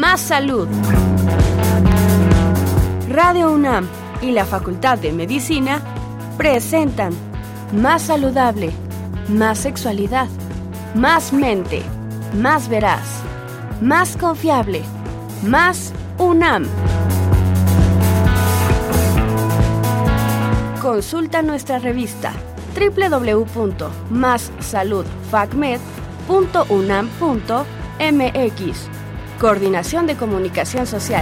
Más salud. Radio UNAM y la Facultad de Medicina presentan Más saludable, más sexualidad, más mente, más veraz, más confiable, más UNAM. Consulta nuestra revista www.massaludfacmed.unam.mx. Coordinación de Comunicación Social.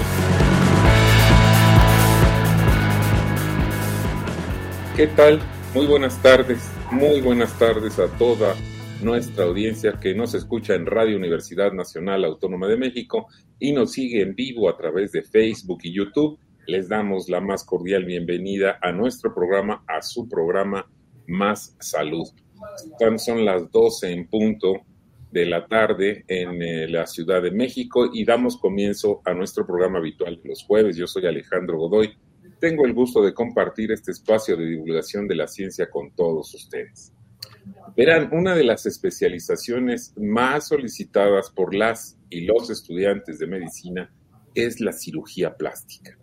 ¿Qué tal? Muy buenas tardes a toda nuestra audiencia que nos escucha en Radio Universidad Nacional Autónoma de México y nos sigue en vivo a través de Facebook y YouTube. Les damos la más cordial bienvenida a nuestro programa, a su programa Más Salud. Son las 12 en punto de la tarde en la Ciudad de México y damos comienzo a nuestro programa habitual de los jueves. Yo soy Alejandro Godoy. Tengo el gusto de compartir este espacio de divulgación de la ciencia con todos ustedes. Verán, una de las especializaciones más solicitadas por las y los estudiantes de medicina es la cirugía plástica.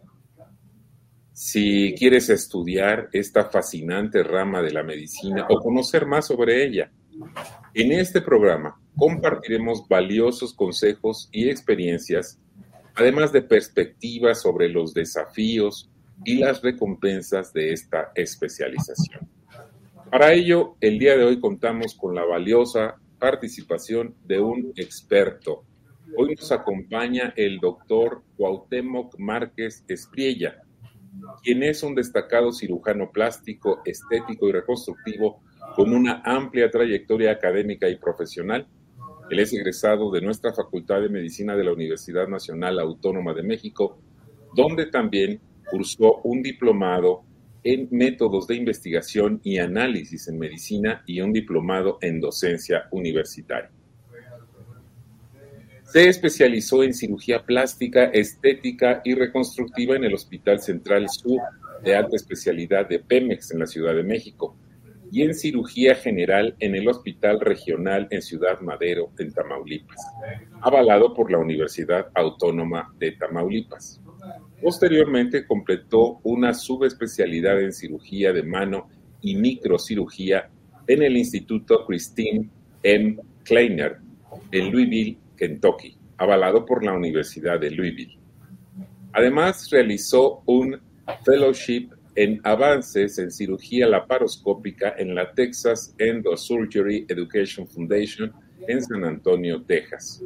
Si quieres estudiar esta fascinante rama de la medicina o conocer más sobre ella, en este programa compartiremos valiosos consejos y experiencias, además de perspectivas sobre los desafíos y las recompensas de esta especialización. Para ello, el día de hoy contamos con la valiosa participación de un experto. Hoy nos acompaña el doctor Cuauhtémoc Márquez Espriella, quien es un destacado cirujano plástico, estético y reconstructivo con una amplia trayectoria académica y profesional. Él es egresado de nuestra Facultad de Medicina de la Universidad Nacional Autónoma de México, donde también cursó un diplomado en métodos de investigación y análisis en medicina y un diplomado en docencia universitaria. Se especializó en cirugía plástica, estética y reconstructiva en el Hospital Central Sur de alta especialidad de Pemex en la Ciudad de México y en cirugía general en el Hospital Regional en Ciudad Madero, en Tamaulipas, avalado por la Universidad Autónoma de Tamaulipas. Posteriormente completó una subespecialidad en cirugía de mano y microcirugía en el Instituto Christine M. Kleiner en Louisville, Kentucky, avalado por la Universidad de Louisville. Además, realizó un fellowship en avances en cirugía laparoscópica en la Texas Endosurgery Education Foundation en San Antonio, Texas.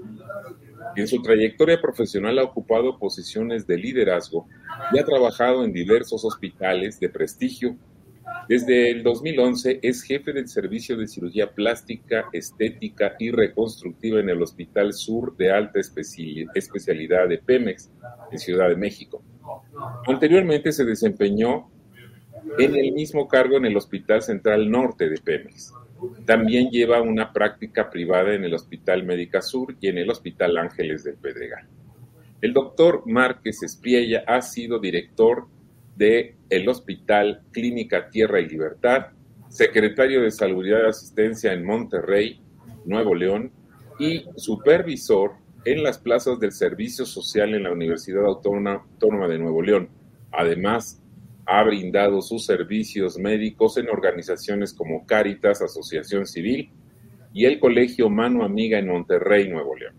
En su trayectoria profesional ha ocupado posiciones de liderazgo y ha trabajado en diversos hospitales de prestigio. Desde el 2011 es jefe del Servicio de Cirugía Plástica, Estética y Reconstructiva en el Hospital Sur de alta especialidad de Pemex en Ciudad de México. Anteriormente se desempeñó en el mismo cargo en el Hospital Central Norte de Pemex. También lleva una práctica privada en el Hospital Médica Sur y en el Hospital Ángeles del Pedregal. El doctor Márquez Espriella ha sido director del Hospital Clínica Tierra y Libertad, secretario de Salud y Asistencia en Monterrey, Nuevo León, y supervisor en las plazas del Servicio Social en la Universidad Autónoma de Nuevo León. Además, ha brindado sus servicios médicos en organizaciones como Cáritas, Asociación Civil, y el Colegio Mano Amiga en Monterrey, Nuevo León.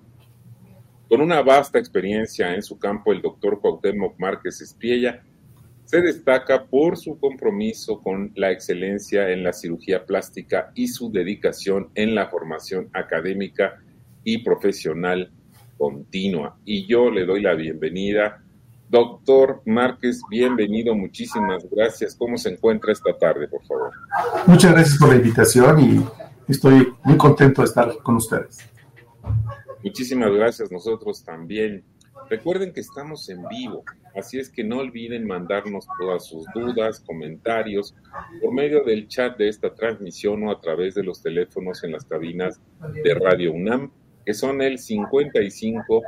Con una vasta experiencia en su campo, el doctor Cuauhtémoc Márquez Espriella se destaca por su compromiso con la excelencia en la cirugía plástica y su dedicación en la formación académica y profesional continua. Y yo le doy la bienvenida. Doctor Márquez, bienvenido, muchísimas gracias. ¿Cómo se encuentra esta tarde, por favor? Muchas gracias por la invitación y estoy muy contento de estar con ustedes. Muchísimas gracias, nosotros también. Recuerden que estamos en vivo, así es que no olviden mandarnos todas sus dudas, comentarios, por medio del chat de esta transmisión o a través de los teléfonos en las cabinas de Radio UNAM, que son el 55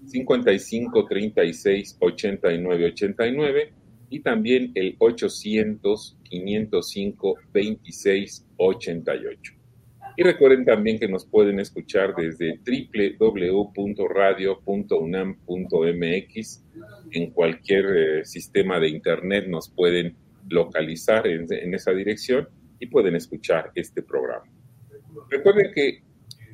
36 89 89 y también el 800 505 26 88. Y recuerden también que nos pueden escuchar desde www.radio.unam.mx. En cualquier sistema de internet nos pueden localizar en esa dirección y pueden escuchar este programa. Recuerden que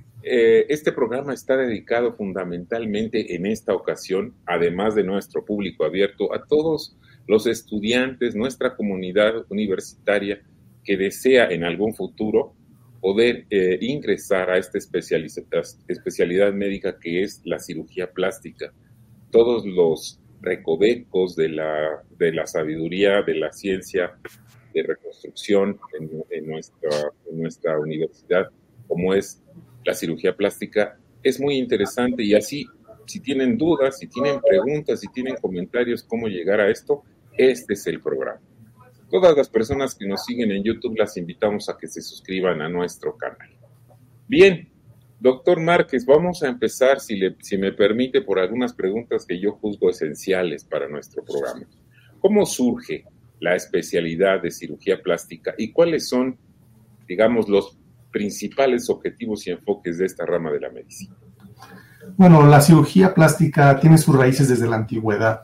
este programa está dedicado fundamentalmente en esta ocasión, además de nuestro público abierto, a todos los estudiantes, nuestra comunidad universitaria que desea en algún futuro poder ingresar a esta especialidad médica que es la cirugía plástica. Todos los recovecos de la sabiduría, de la ciencia de reconstrucción en nuestra universidad, como es la cirugía plástica, es muy interesante. Y así, si tienen dudas, si tienen preguntas, si tienen comentarios cómo llegar a esto, este es el programa. Todas las personas que nos siguen en YouTube las invitamos a que se suscriban a nuestro canal. Bien, doctor Márquez, vamos a empezar, si me permite, por algunas preguntas que yo juzgo esenciales para nuestro programa. ¿Cómo surge la especialidad de cirugía plástica y cuáles son, digamos, los principales objetivos y enfoques de esta rama de la medicina? Bueno, la cirugía plástica tiene sus raíces desde la antigüedad.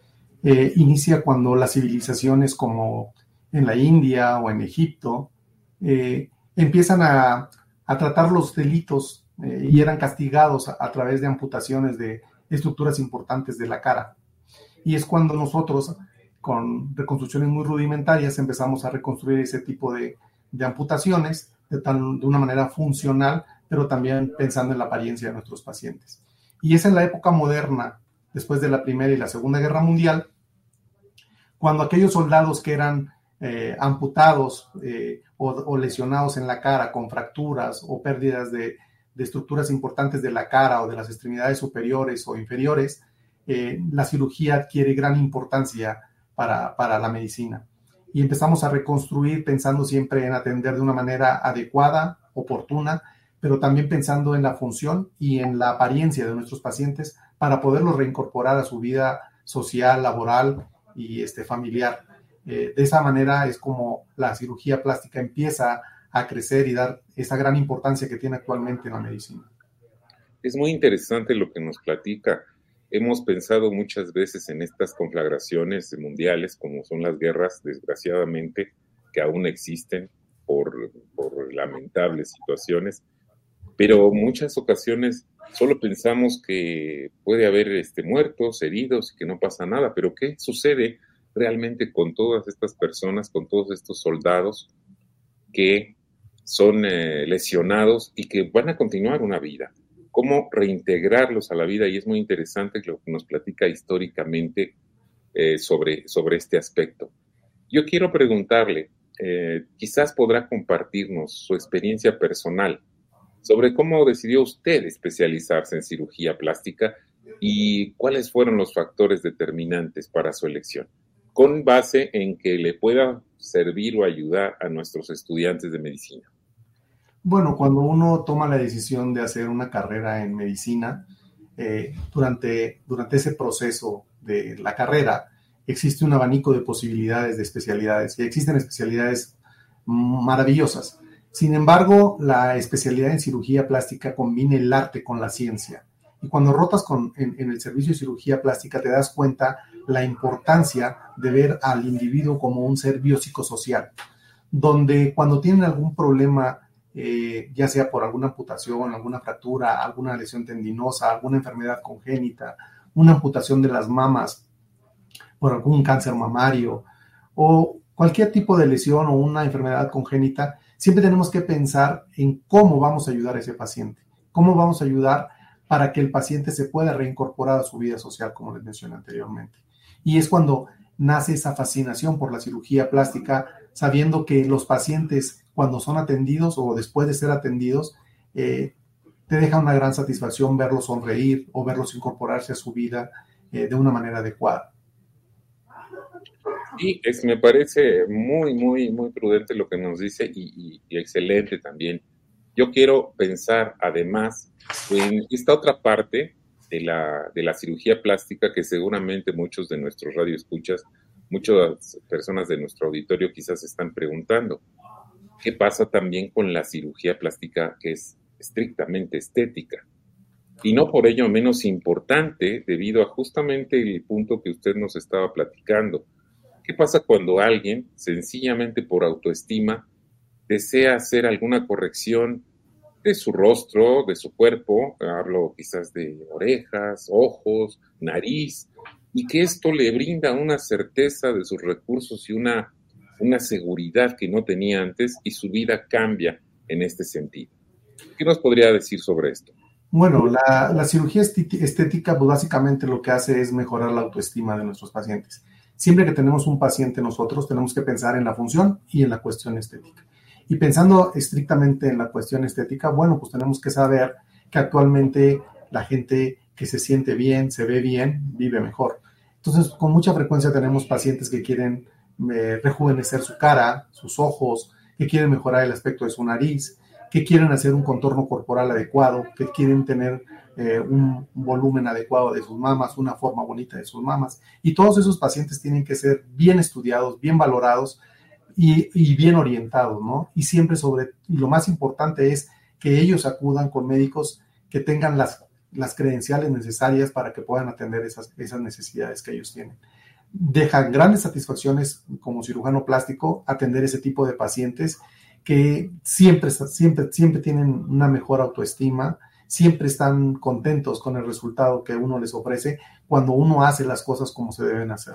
Inicia cuando las civilizaciones como en la India o en Egipto empiezan a tratar los delitos y eran castigados a través de amputaciones de estructuras importantes de la cara. Y es cuando nosotros, con reconstrucciones muy rudimentarias, empezamos a reconstruir ese tipo de amputaciones de una manera funcional, pero también pensando en la apariencia de nuestros pacientes. Y es en la época moderna, después de la Primera y la Segunda Guerra Mundial, cuando aquellos soldados que eran amputados o lesionados en la cara con fracturas o pérdidas de estructuras importantes de la cara o de las extremidades superiores o inferiores, la cirugía adquiere gran importancia para la medicina. Y empezamos a reconstruir pensando siempre en atender de una manera adecuada, oportuna, pero también pensando en la función y en la apariencia de nuestros pacientes para poderlos reincorporar a su vida social, laboral y familiar. De esa manera es como la cirugía plástica empieza a crecer y dar esa gran importancia que tiene actualmente en la medicina. Es muy interesante lo que nos platica. Hemos pensado muchas veces en estas conflagraciones mundiales, como son las guerras, desgraciadamente, que aún existen por lamentables situaciones, pero muchas ocasiones solo pensamos que puede haber muertos, heridos y que no pasa nada, pero ¿qué sucede realmente con todas estas personas, con todos estos soldados que son lesionados y que van a continuar una vida? ¿Cómo reintegrarlos a la vida? Y es muy interesante lo que nos platica históricamente sobre este aspecto. Yo quiero preguntarle, quizás podrá compartirnos su experiencia personal sobre cómo decidió usted especializarse en cirugía plástica y cuáles fueron los factores determinantes para su elección, con base en que le pueda servir o ayudar a nuestros estudiantes de medicina. Bueno, cuando uno toma la decisión de hacer una carrera en medicina, durante ese proceso de la carrera existe un abanico de posibilidades de especialidades y existen especialidades maravillosas. Sin embargo, la especialidad en cirugía plástica combina el arte con la ciencia. Y cuando rotas en el servicio de cirugía plástica te das cuenta la importancia de ver al individuo como un ser biopsicosocial, donde cuando tienen algún problema, ya sea por alguna amputación, alguna fractura, alguna lesión tendinosa, alguna enfermedad congénita, una amputación de las mamas por algún cáncer mamario o cualquier tipo de lesión o una enfermedad congénita, siempre tenemos que pensar en cómo vamos a ayudar a ese paciente, cómo vamos a ayudar para que el paciente se pueda reincorporar a su vida social, como les mencioné anteriormente. Y es cuando nace esa fascinación por la cirugía plástica, sabiendo que los pacientes, cuando son atendidos o después de ser atendidos, te deja una gran satisfacción verlos sonreír o verlos incorporarse a su vida de una manera adecuada. Y me parece muy, muy, muy prudente lo que nos dice y excelente también. Yo quiero pensar además en esta otra parte de la cirugía plástica que seguramente muchos de nuestros radioescuchas, muchas personas de nuestro auditorio quizás están preguntando. ¿Qué pasa también con la cirugía plástica, que es estrictamente estética? Y no por ello menos importante, debido a justamente el punto que usted nos estaba platicando. ¿Qué pasa cuando alguien, sencillamente por autoestima, desea hacer alguna corrección de su rostro, de su cuerpo? Hablo quizás de orejas, ojos, nariz, y que esto le brinda una certeza de sus recursos y una seguridad que no tenía antes, y su vida cambia en este sentido. ¿Qué nos podría decir sobre esto? Bueno, la cirugía estética, pues básicamente lo que hace es mejorar la autoestima de nuestros pacientes. Siempre que tenemos un paciente nosotros tenemos que pensar en la función y en la cuestión estética. Y pensando estrictamente en la cuestión estética, bueno, pues tenemos que saber que actualmente la gente que se siente bien, se ve bien, vive mejor. Entonces, con mucha frecuencia tenemos pacientes que quieren rejuvenecer su cara, sus ojos, que quieren mejorar el aspecto de su nariz, que quieren hacer un contorno corporal adecuado, que quieren tener un volumen adecuado de sus mamas, una forma bonita de sus mamas. Y todos esos pacientes tienen que ser bien estudiados, bien valorados y bien orientados, ¿no? Y siempre y lo más importante es que ellos acudan con médicos que tengan las credenciales necesarias para que puedan atender esas necesidades que ellos tienen. Deja grandes satisfacciones como cirujano plástico atender ese tipo de pacientes que siempre tienen una mejor autoestima, siempre están contentos con el resultado que uno les ofrece cuando uno hace las cosas como se deben hacer.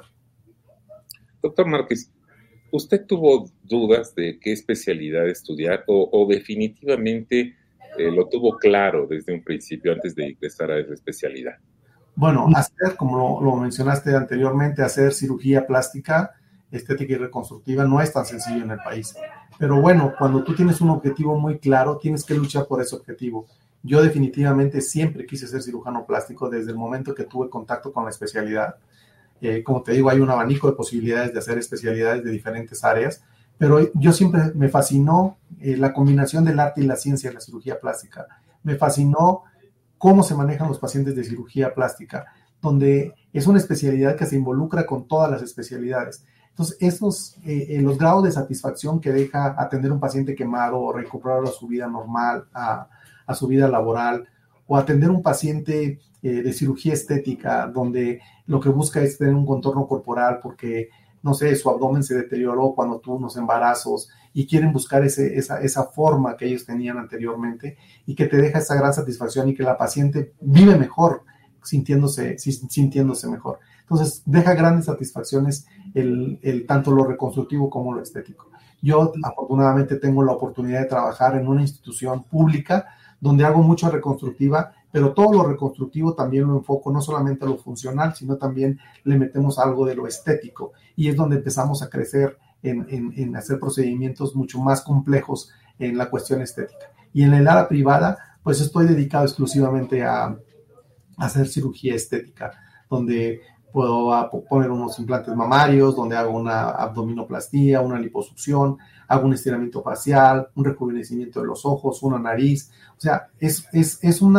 Doctor Márquez, ¿usted tuvo dudas de qué especialidad estudiar o definitivamente lo tuvo claro desde un principio antes de ingresar a esa especialidad? Bueno, como lo mencionaste anteriormente, hacer cirugía plástica, estética y reconstructiva no es tan sencillo en el país. Pero bueno, cuando tú tienes un objetivo muy claro, tienes que luchar por ese objetivo. Yo definitivamente siempre quise ser cirujano plástico desde el momento que tuve contacto con la especialidad. Como te digo, hay un abanico de posibilidades de hacer especialidades de diferentes áreas, pero yo siempre me fascinó la combinación del arte y la ciencia en la cirugía plástica. Me fascinó cómo se manejan los pacientes de cirugía plástica, donde es una especialidad que se involucra con todas las especialidades. Entonces, los grados de satisfacción que deja atender un paciente quemado o recuperarlo a su vida normal, a su vida laboral, o atender un paciente de cirugía estética, donde lo que busca es tener un contorno corporal porque, no sé, su abdomen se deterioró cuando tuvo unos embarazos y quieren buscar esa forma que ellos tenían anteriormente, y que te deja esa gran satisfacción y que la paciente vive mejor sintiéndose mejor. Entonces, deja grandes satisfacciones tanto lo reconstructivo como lo estético. Yo, afortunadamente, tengo la oportunidad de trabajar en una institución pública donde hago mucho reconstructiva, pero todo lo reconstructivo también lo enfoco no solamente a lo funcional, sino también le metemos algo de lo estético, y es donde empezamos a crecer en hacer procedimientos mucho más complejos en la cuestión estética. Y en el área privada, pues estoy dedicado exclusivamente a hacer cirugía estética, donde puedo poner unos implantes mamarios, donde hago una abdominoplastía, una liposucción, hago un estiramiento facial, un rejuvenecimiento de los ojos, una nariz. O sea, es un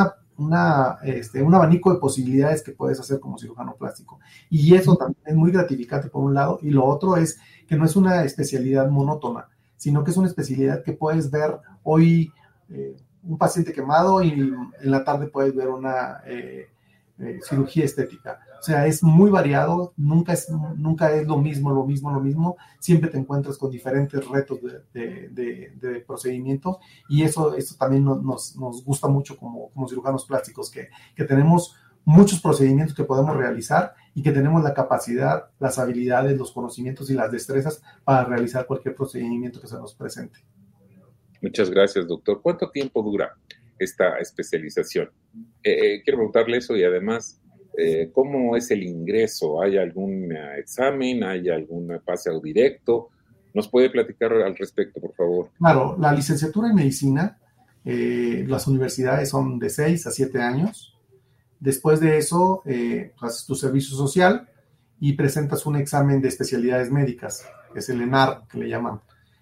abanico de posibilidades que puedes hacer como cirujano plástico. Y eso también es muy gratificante por un lado, y lo otro es que no es una especialidad monótona, sino que es una especialidad que puedes ver hoy un paciente quemado y en la tarde puedes ver una cirugía estética. O sea, es muy variado, nunca es lo mismo, siempre te encuentras con diferentes retos de procedimientos, y eso también nos gusta mucho como cirujanos plásticos, que tenemos muchos procedimientos que podemos realizar y que tenemos la capacidad, las habilidades, los conocimientos y las destrezas para realizar cualquier procedimiento que se nos presente. Muchas gracias, doctor. ¿Cuánto tiempo dura esta especialización? Quiero preguntarle eso, y además, ¿cómo es el ingreso? ¿Hay algún examen? ¿Hay algún paseo directo? ¿Nos puede platicar al respecto, por favor? Claro, la licenciatura en medicina, las universidades son de 6 a 7 años. Después de eso, haces tu servicio social y presentas un examen de especialidades médicas, que es el ENAR, que le llaman.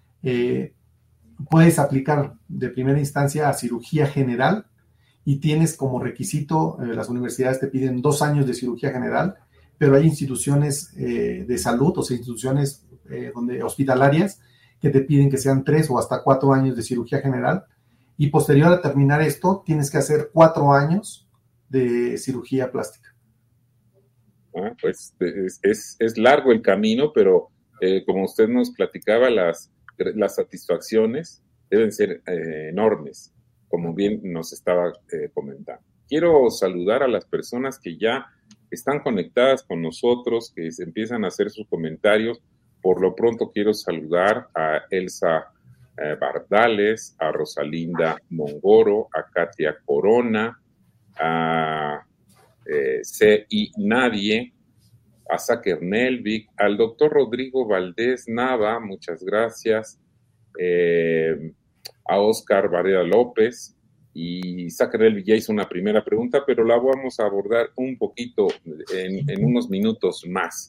Puedes aplicar de primera instancia a cirugía general, y tienes como requisito, las universidades te piden 2 años de cirugía general, pero hay instituciones de salud, o sea, instituciones hospitalarias, que te piden que sean 3 o hasta 4 años de cirugía general, y posterior a terminar esto, tienes que hacer 4 años de cirugía plástica. Pues es largo el camino, pero como usted nos platicaba, las satisfacciones deben ser enormes, como bien nos estaba comentando. Quiero saludar a las personas que ya están conectadas con nosotros, que se empiezan a hacer sus comentarios. Por lo pronto quiero saludar a Elsa Bardales, a Rosalinda Mongoro, a Katia Corona, a C.I. Nadie, a Saker Nelvik, al doctor Rodrigo Valdés Nava, muchas gracias, a Oscar Varela López, y Saker Nelvik ya hizo una primera pregunta, pero la vamos a abordar un poquito en unos minutos más.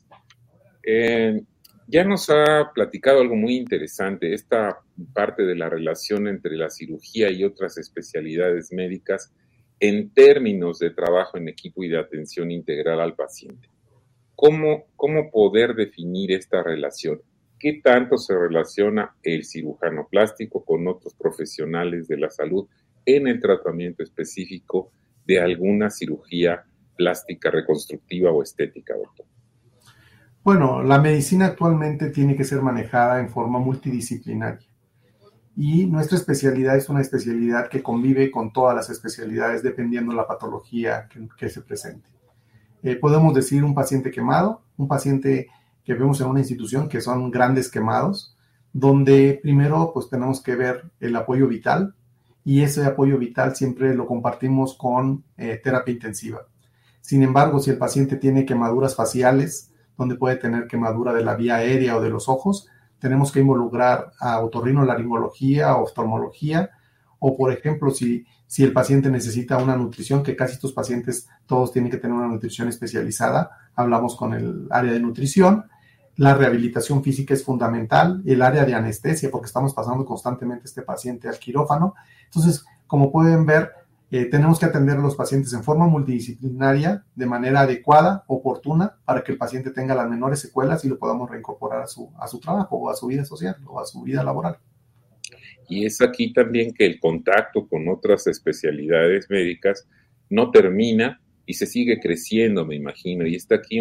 Ya nos ha platicado algo muy interesante, esta parte de la relación entre la cirugía y otras especialidades médicas en términos de trabajo en equipo y de atención integral al paciente. ¿Cómo poder definir esta relación? ¿Qué tanto se relaciona el cirujano plástico con otros profesionales de la salud en el tratamiento específico de alguna cirugía plástica reconstructiva o estética, doctor? Bueno, la medicina actualmente tiene que ser manejada en forma multidisciplinaria. Y nuestra especialidad es una especialidad que convive con todas las especialidades dependiendo de la patología que se presente. Podemos decir un paciente quemado, un paciente que vemos en una institución que son grandes quemados, donde primero pues tenemos que ver el apoyo vital, y ese apoyo vital siempre lo compartimos con terapia intensiva. Sin embargo, si el paciente tiene quemaduras faciales, donde puede tener quemadura de la vía aérea o de los ojos, tenemos que involucrar a otorrinolaringología, oftalmología, o por ejemplo, si el paciente necesita una nutrición, que casi estos pacientes todos tienen que tener una nutrición especializada, hablamos con el área de nutrición. La rehabilitación física es fundamental, el área de anestesia, porque estamos pasando constantemente este paciente al quirófano. Entonces, como pueden ver, tenemos que atender a los pacientes en forma multidisciplinaria, de manera adecuada, oportuna, para que el paciente tenga las menores secuelas y lo podamos reincorporar a su trabajo o a su vida social o a su vida laboral. Y es aquí también que el contacto con otras especialidades médicas no termina y se sigue creciendo, me imagino. Y está aquí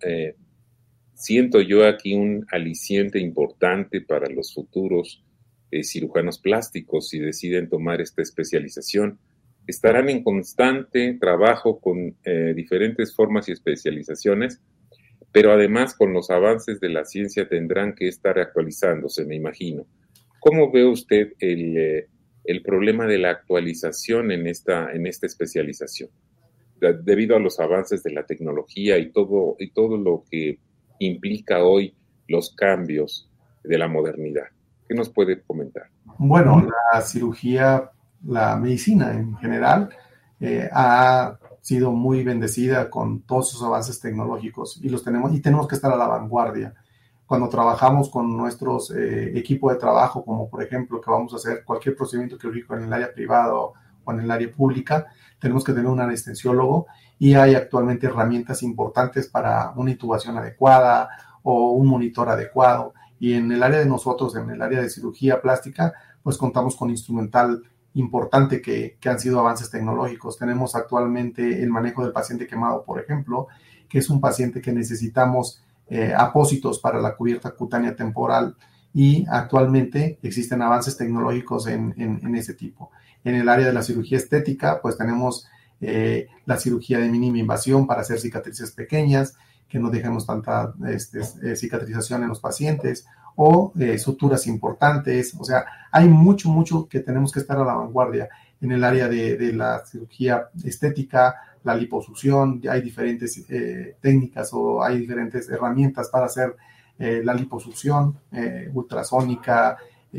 siento yo aquí un aliciente importante para los futuros cirujanos plásticos si deciden tomar esta especialización. Estarán en constante trabajo con diferentes formas y especializaciones, pero además con los avances de la ciencia tendrán que estar actualizándose, me imagino. ¿Cómo ve usted el problema de la actualización en esta especialización? Debido a los avances de la tecnología y todo lo que implica hoy los cambios de la modernidad. ¿Qué nos puede comentar? Bueno, la cirugía, la medicina en general ha sido muy bendecida con todos esos avances tecnológicos y tenemos que estar a la vanguardia. Cuando trabajamos con nuestros equipos de trabajo, como por ejemplo que vamos a hacer cualquier procedimiento quirúrgico en el área privada o en el área pública, tenemos que tener un anestesiólogo y hay actualmente herramientas importantes para una intubación adecuada o un monitor adecuado. Y en el área de nosotros, en el área de cirugía plástica, pues contamos con instrumental importante que han sido avances tecnológicos. Tenemos actualmente el manejo del paciente quemado, por ejemplo, que es un paciente que necesitamos apósitos para la cubierta cutánea temporal, y actualmente existen avances tecnológicos en ese tipo. En el área de la cirugía estética, pues tenemos la cirugía de mínima invasión para hacer cicatrices pequeñas, que no dejemos tanta cicatrización en los pacientes, o suturas importantes. O sea, hay mucho que tenemos que estar a la vanguardia. En el área de la cirugía estética, la liposucción, hay diferentes técnicas o hay diferentes herramientas para hacer la liposucción ultrasónica,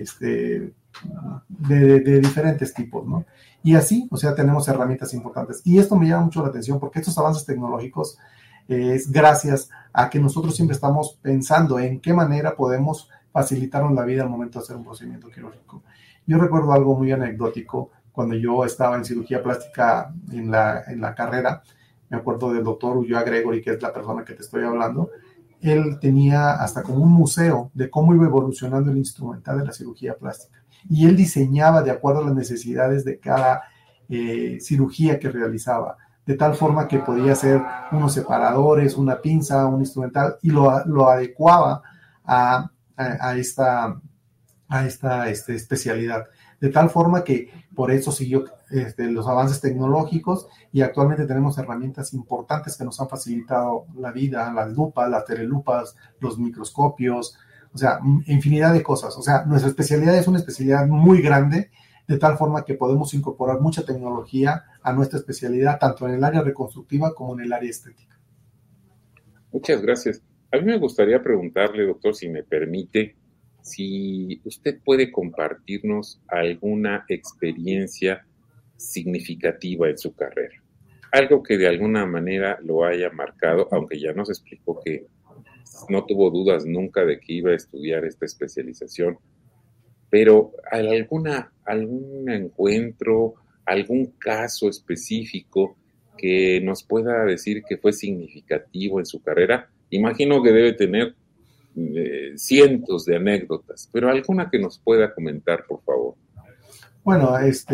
de diferentes tipos, ¿no? Y así, o sea, tenemos herramientas importantes. Y esto me llama mucho la atención porque estos avances tecnológicos es gracias a que nosotros siempre estamos pensando en qué manera podemos facilitarnos la vida al momento de hacer un procedimiento quirúrgico. Yo recuerdo algo muy anecdótico cuando yo estaba en cirugía plástica en la carrera. Me acuerdo del doctor Ulloa Gregory, que es la persona que te estoy hablando. él tenía hasta como un museo de cómo iba evolucionando el instrumental de la cirugía plástica. Y él diseñaba de acuerdo a las necesidades de cada cirugía que realizaba, de tal forma que podía hacer unos separadores, una pinza, un instrumental, y lo adecuaba a esta especialidad. De tal forma que por eso siguió los avances tecnológicos, y actualmente tenemos herramientas importantes que nos han facilitado la vida, las lupas, las telelupas, los microscopios, o sea, infinidad de cosas. O sea, nuestra especialidad es una especialidad muy grande, de tal forma que podemos incorporar mucha tecnología a nuestra especialidad, tanto en el área reconstructiva como en el área estética. Muchas gracias. A mí me gustaría preguntarle, doctor, si me permite, si usted puede compartirnos alguna experiencia significativa en su carrera. Algo que de alguna manera lo haya marcado, aunque ya nos explicó que no tuvo dudas nunca de que iba a estudiar esta especialización, pero algún encuentro, algún caso específico que nos pueda decir que fue significativo en su carrera. Imagino que debe tener cientos de anécdotas, pero alguna que nos pueda comentar, por favor. Bueno,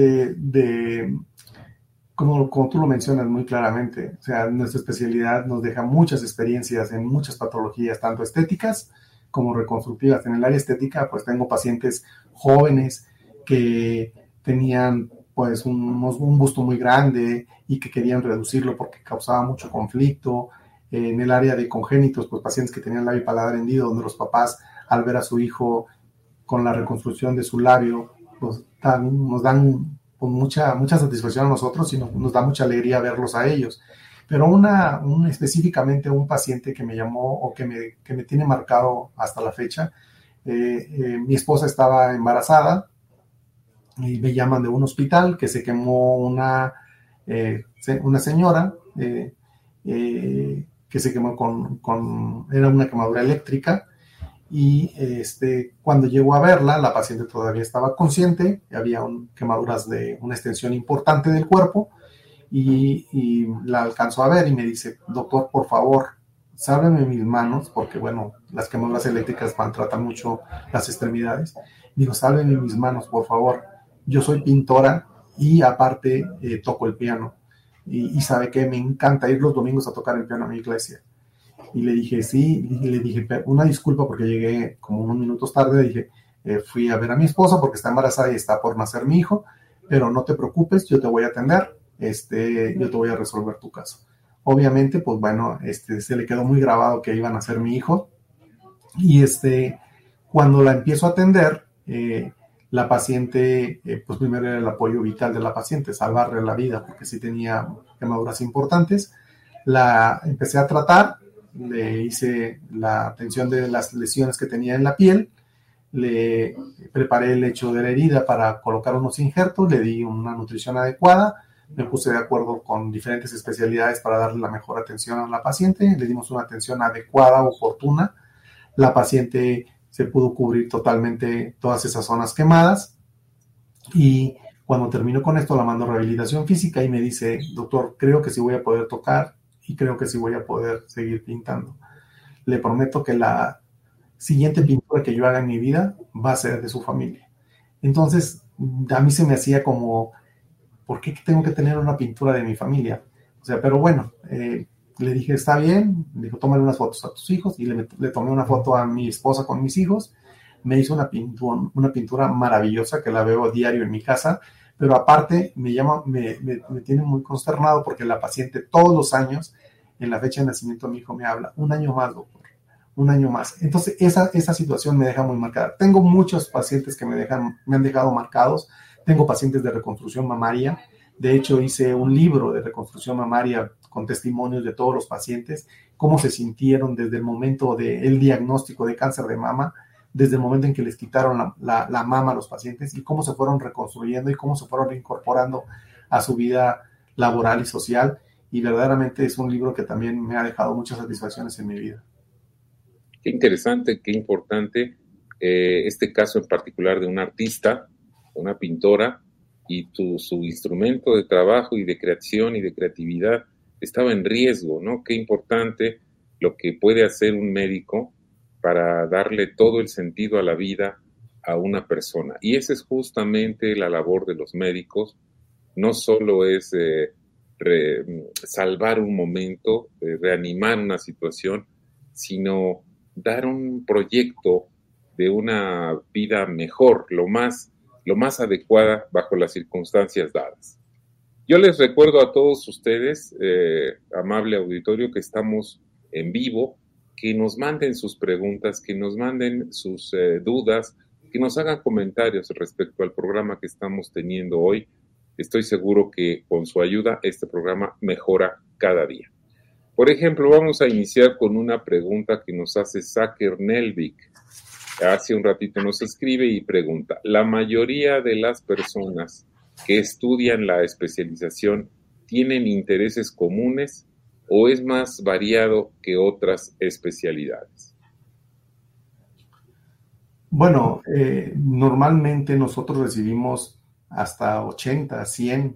como tú lo mencionas muy claramente, o sea, nuestra especialidad nos deja muchas experiencias en muchas patologías, tanto estéticas como reconstructivas. En el área estética, pues tengo pacientes jóvenes que tenían pues un busto muy grande y que querían reducirlo porque causaba mucho conflicto. En el área de congénitos, pues pacientes que tenían labio y paladar hendido, donde los papás, al ver a su hijo con la reconstrucción de su labio, pues nos dan con mucha satisfacción a nosotros, y nos da mucha alegría verlos a ellos. Pero específicamente un paciente que me llamó, o que me tiene marcado hasta la fecha, mi esposa estaba embarazada y me llaman de un hospital que se quemó una señora que se quemó era una quemadura eléctrica, y cuando llegó a verla, la paciente todavía estaba consciente, había quemaduras de una extensión importante del cuerpo, y la alcanzó a ver y me dice: doctor, por favor, sálveme mis manos, porque bueno, las quemaduras eléctricas maltratan mucho las extremidades. Digo: sálveme mis manos, por favor, yo soy pintora y aparte toco el piano, y sabe que me encanta ir los domingos a tocar el piano a mi iglesia. Y le dije: sí, y le dije: una disculpa porque llegué como unos minutos tarde. Dije: fui a ver a mi esposa porque está embarazada y está por nacer mi hijo, pero no te preocupes, yo te voy a atender, yo te voy a resolver tu caso. Obviamente, pues bueno, se le quedó muy grabado que iban a ser mi hijo, y cuando la empiezo a atender, la paciente, pues primero era el apoyo vital de la paciente, salvarle la vida, porque sí tenía quemaduras importantes. La empecé a tratar, le hice la atención de las lesiones que tenía en la piel, le preparé el lecho de la herida para colocar unos injertos, le di una nutrición adecuada, me puse de acuerdo con diferentes especialidades para darle la mejor atención a la paciente, le dimos una atención adecuada, oportuna. La paciente se pudo cubrir totalmente todas esas zonas quemadas, y cuando terminó con esto la mando a rehabilitación física y me dice: doctor, creo que sí voy a poder tocar y creo que sí voy a poder seguir pintando. Le prometo que la siguiente pintura que yo haga en mi vida va a ser de su familia. Entonces, a mí se me hacía como: ¿por qué tengo que tener una pintura de mi familia? O sea, pero bueno, le dije: está bien. Me dijo: tómale unas fotos a tus hijos, y le tomé una foto a mi esposa con mis hijos. Me hizo una pintura maravillosa que la veo diario en mi casa, pero aparte me tiene muy consternado porque la paciente todos los años, en la fecha de nacimiento de mi hijo, me habla: un año más, doctor, un año más. Entonces esa situación me deja muy marcada. Tengo muchos pacientes que me han dejado marcados. Tengo pacientes de reconstrucción mamaria. De hecho, hice un libro de reconstrucción mamaria con testimonios de todos los pacientes, cómo se sintieron desde el momento del diagnóstico de cáncer de mama, desde el momento en que les quitaron la mama a los pacientes, y cómo se fueron reconstruyendo y cómo se fueron reincorporando a su vida laboral y social. Y verdaderamente es un libro que también me ha dejado muchas satisfacciones en mi vida. Qué interesante, qué importante este caso en particular de una artista, una pintora, y su instrumento de trabajo y de creación y de creatividad estaba en riesgo, ¿no? Qué importante lo que puede hacer un médico para darle todo el sentido a la vida a una persona. Y esa es justamente la labor de los médicos. No solo es salvar un momento, reanimar una situación, sino dar un proyecto de una vida mejor, lo más adecuada bajo las circunstancias dadas. Yo les recuerdo a todos ustedes, amable auditorio, que estamos en vivo, que nos manden sus preguntas, que nos manden sus dudas, que nos hagan comentarios respecto al programa que estamos teniendo hoy. Estoy seguro que con su ayuda este programa mejora cada día. Por ejemplo, vamos a iniciar con una pregunta que nos hace Saker Nelvik. Hace un ratito nos escribe y pregunta: ¿la mayoría de las personas que estudian la especialización tienen intereses comunes o es más variado que otras especialidades? Bueno, normalmente nosotros recibimos hasta 80, 100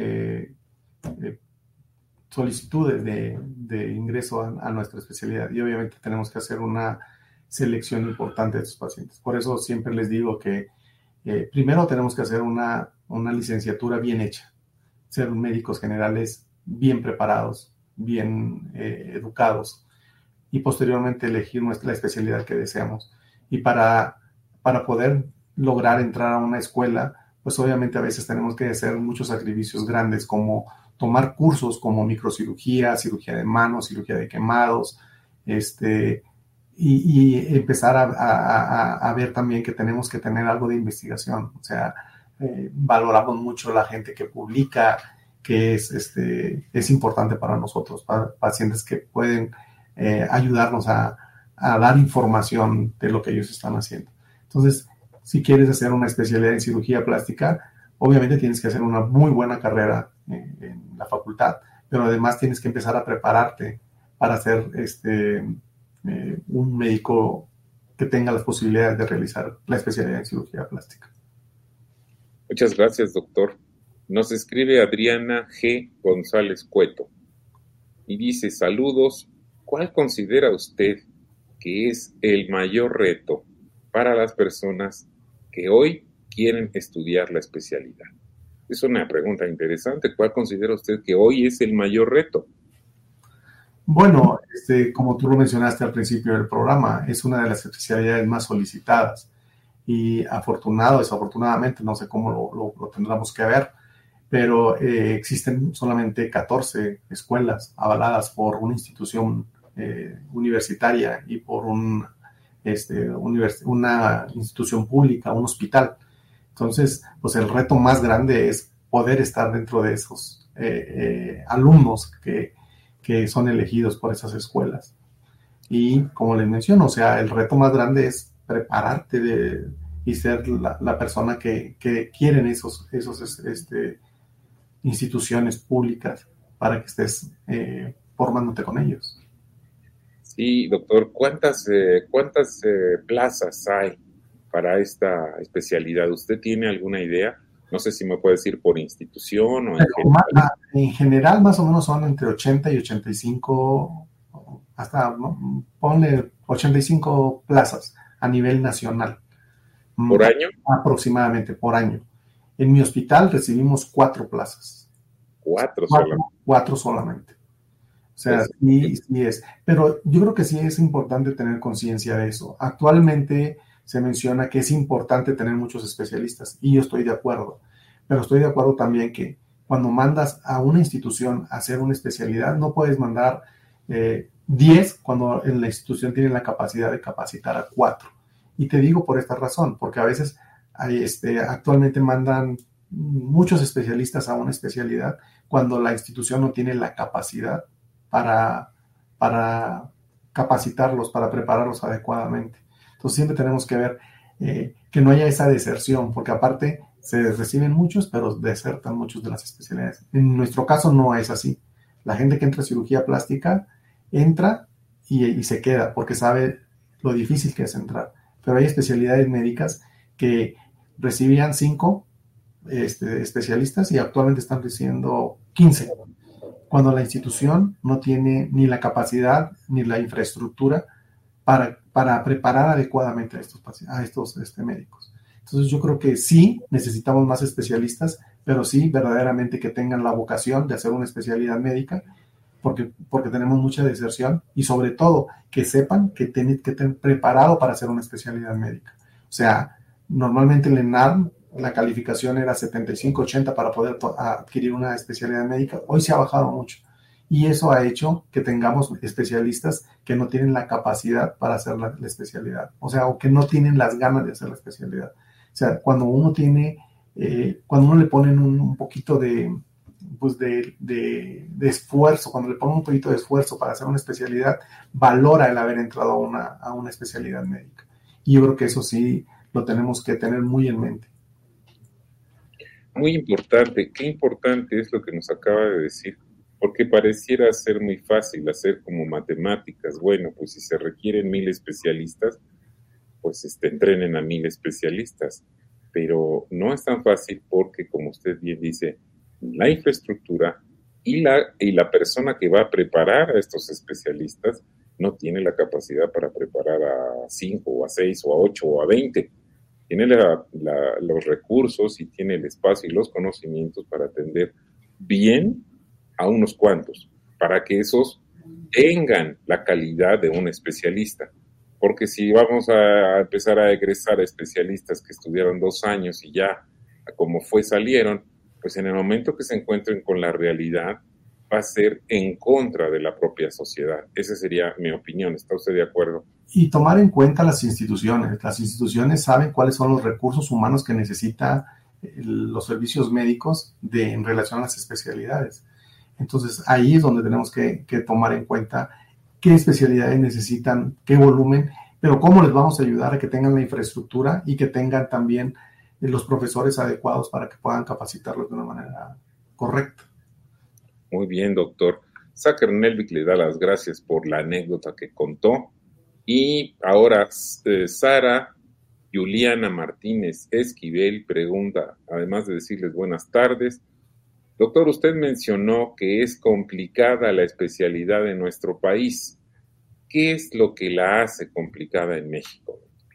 solicitudes de ingreso a nuestra especialidad, y obviamente tenemos que hacer una selección importante de estos pacientes. Por eso siempre les digo que primero tenemos que hacer una licenciatura bien hecha, ser médicos generales bien preparados, bien educados, y posteriormente elegir la especialidad que deseamos. Y para poder lograr entrar a una escuela, pues obviamente a veces tenemos que hacer muchos sacrificios grandes, como tomar cursos como microcirugía, cirugía de manos, cirugía de quemados, y empezar a ver también que tenemos que tener algo de investigación. O sea, valoramos mucho la gente que publica, que es importante para nosotros, para pacientes que pueden ayudarnos a dar información de lo que ellos están haciendo. Entonces, si quieres hacer una especialidad en cirugía plástica, obviamente tienes que hacer una muy buena carrera en la facultad, pero además tienes que empezar a prepararte para ser un médico que tenga las posibilidades de realizar la especialidad en cirugía plástica. Muchas gracias, doctor. Nos escribe Adriana G. González Cueto y dice: saludos, ¿cuál considera usted que es el mayor reto para las personas que hoy quieren estudiar la especialidad? Es una pregunta interesante. ¿Cuál considera usted que hoy es el mayor reto? Bueno, como tú lo mencionaste al principio del programa, es una de las especialidades más solicitadas, y desafortunadamente, no sé cómo lo tendremos que ver, pero existen solamente 14 escuelas avaladas por una institución universitaria y por una institución pública, un hospital. Entonces, pues el reto más grande es poder estar dentro de esos alumnos que son elegidos por esas escuelas. Y como les menciono, o sea, el reto más grande es prepararte y ser la persona que quieren esos instituciones públicas para que estés formándote con ellos. Sí, doctor, ¿cuántas plazas hay para esta especialidad? ¿Usted tiene alguna idea? No sé si me puede decir por institución o en general. En general, más o menos son entre 80 y 85, hasta, ¿no? Ponle 85 plazas a nivel nacional. ¿Por año? Aproximadamente, por año. En mi hospital recibimos 4 plazas. ¿Cuatro solamente? O sea, sí es. Pero yo creo que sí es importante tener conciencia de eso. Actualmente se menciona que es importante tener muchos especialistas, y yo estoy de acuerdo. Pero estoy de acuerdo también que cuando mandas a una institución a hacer una especialidad, no puedes mandar 10 cuando en la institución tienen la capacidad de capacitar a 4. Y te digo por esta razón, porque a veces actualmente mandan muchos especialistas a una especialidad cuando la institución no tiene la capacidad para capacitarlos, para prepararlos adecuadamente. Entonces siempre tenemos que ver que no haya esa deserción, porque aparte se reciben muchos, pero desertan muchos de las especialidades. En nuestro caso no es así. La gente que entra a cirugía plástica entra y se queda, porque sabe lo difícil que es entrar. Pero hay especialidades médicas que recibían 5 especialistas y actualmente están recibiendo 15. cuando la institución no tiene ni la capacidad ni la infraestructura para preparar adecuadamente a estos médicos. Entonces yo creo que sí necesitamos más especialistas, pero sí verdaderamente que tengan la vocación de hacer una especialidad médica, porque tenemos mucha deserción, y sobre todo que sepan que tienen que estar preparados para hacer una especialidad médica. O sea, normalmente el ENARM, la calificación era 75-80 para poder adquirir una especialidad médica. Hoy se ha bajado mucho, y eso ha hecho que tengamos especialistas que no tienen la capacidad para hacer la especialidad, o sea, o que no tienen las ganas de hacer la especialidad. O sea, cuando uno le ponen un poquito de esfuerzo, cuando le ponen un poquito de esfuerzo para hacer una especialidad, valora el haber entrado a una especialidad médica. Y yo creo que eso sí lo tenemos que tener muy en mente. Muy importante, qué importante es lo que nos acaba de decir, porque pareciera ser muy fácil hacer como matemáticas. Bueno, pues si se requieren 1000 especialistas, pues entrenen a 1000 especialistas, pero no es tan fácil porque, como usted bien dice, la infraestructura y la persona que va a preparar a estos especialistas no tiene la capacidad para preparar a 5 o a 6 o a 8 o a 20. Tiene los recursos y tiene el espacio y los conocimientos para atender bien a unos cuantos, para que esos tengan la calidad de un especialista. Porque si vamos a empezar a egresar a especialistas que estudiaron 2 años y ya, como fue, salieron, pues en el momento que se encuentren con la realidad, va a ser en contra de la propia sociedad. Esa sería mi opinión. ¿Está usted de acuerdo? Y tomar en cuenta las instituciones. Las instituciones saben cuáles son los recursos humanos que necesitan los servicios médicos en relación a las especialidades. Entonces, ahí es donde tenemos que tomar en cuenta qué especialidades necesitan, qué volumen, pero cómo les vamos a ayudar a que tengan la infraestructura y que tengan también los profesores adecuados para que puedan capacitarlos de una manera correcta. Muy bien, doctor. Sáker Nelvik le da las gracias por la anécdota que contó. Y ahora Sara Juliana Martínez Esquivel pregunta, además de decirles buenas tardes, doctor, usted mencionó que es complicada la especialidad en nuestro país. ¿Qué es lo que la hace complicada en México?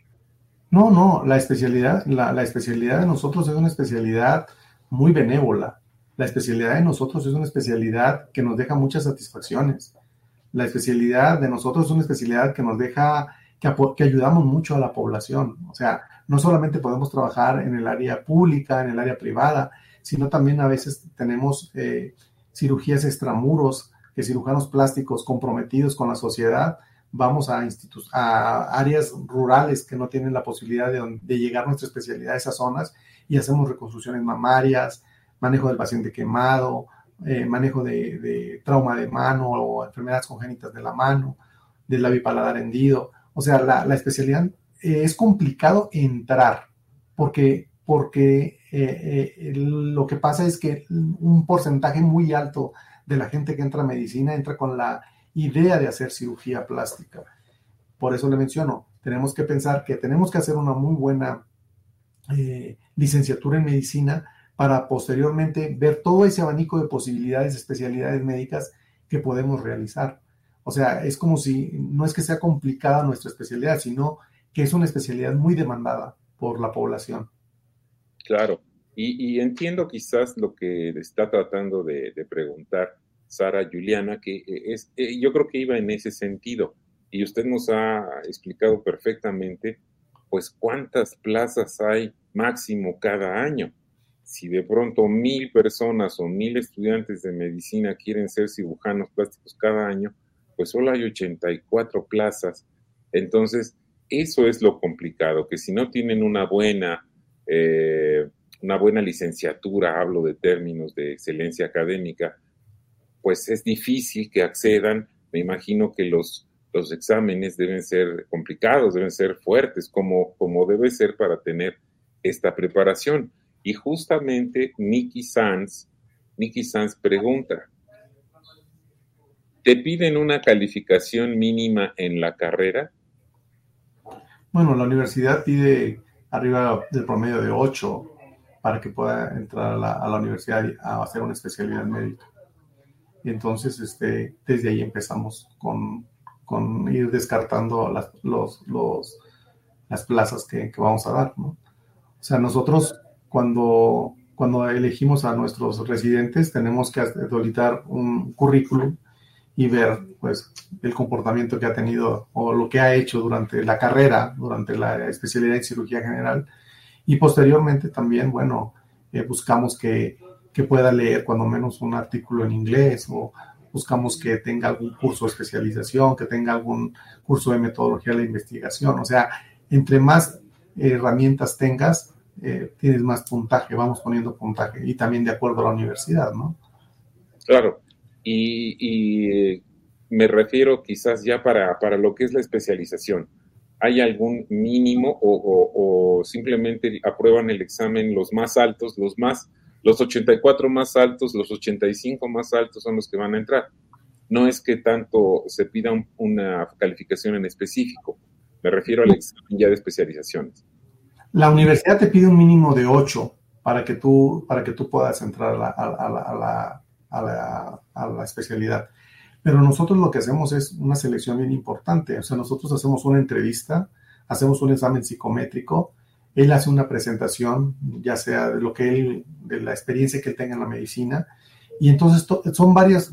No, la especialidad de nosotros es una especialidad muy benévola. La especialidad de nosotros es una especialidad que nos deja muchas satisfacciones. La especialidad de nosotros es una especialidad que nos deja, que ayudamos mucho a la población. O sea, no solamente podemos trabajar en el área pública, en el área privada, sino también a veces tenemos cirugías extramuros, que cirujanos plásticos comprometidos con la sociedad, vamos a áreas rurales que no tienen la posibilidad de llegar nuestra especialidad a esas zonas y hacemos reconstrucciones mamarias, manejo del paciente quemado, manejo de trauma de mano o enfermedades congénitas de la mano, del labio paladar hendido. O sea, la especialidad es complicado entrar porque lo que pasa es que un porcentaje muy alto de la gente que entra a medicina entra con la idea de hacer cirugía plástica. Por eso le menciono, tenemos que pensar que tenemos que hacer una muy buena licenciatura en medicina para posteriormente ver todo ese abanico de posibilidades, especialidades médicas que podemos realizar. O sea, es como si, no es que sea complicada nuestra especialidad, sino que es una especialidad muy demandada por la población. Claro, y entiendo quizás lo que está tratando de preguntar Sara Juliana, que yo creo que iba en ese sentido, y usted nos ha explicado perfectamente, pues cuántas plazas hay máximo cada año. Si de pronto 1000 personas o 1000 estudiantes de medicina quieren ser cirujanos plásticos cada año, pues solo hay 84 plazas. Entonces, eso es lo complicado, que si no tienen una buena licenciatura, hablo de términos de excelencia académica, pues es difícil que accedan. Me imagino que los exámenes deben ser complicados, deben ser fuertes, como debe ser para tener esta preparación. Y justamente Nikki Sanz pregunta, ¿te piden una calificación mínima en la carrera? Bueno, la universidad pide arriba del promedio de 8 para que pueda entrar a la universidad a hacer una especialidad médica. Y entonces desde ahí empezamos con ir descartando las plazas que vamos a dar, ¿no? O sea, nosotros cuando elegimos a nuestros residentes tenemos que auditar un currículum y ver pues el comportamiento que ha tenido o lo que ha hecho durante la carrera, durante la especialidad en cirugía general, y posteriormente también, bueno, buscamos que pueda leer cuando menos un artículo en inglés, o buscamos que tenga algún curso de especialización, que tenga algún curso de metodología de la investigación. O sea, entre más herramientas tengas, tienes más puntaje, vamos poniendo puntaje, y también de acuerdo a la universidad, ¿no? Claro, y me refiero quizás ya para lo que es la especialización. ¿Hay algún mínimo o simplemente aprueban el examen los más altos, los 84 más altos, los 85 más altos son los que van a entrar? No es que tanto se pida una calificación en específico, me refiero al examen ya de especializaciones. La universidad te pide un mínimo de 8 para que tú puedas entrar a la especialidad. Pero nosotros lo que hacemos es una selección bien importante. O sea, nosotros hacemos una entrevista, hacemos un examen psicométrico, él hace una presentación, ya sea de la experiencia que él tenga en la medicina, y entonces son varias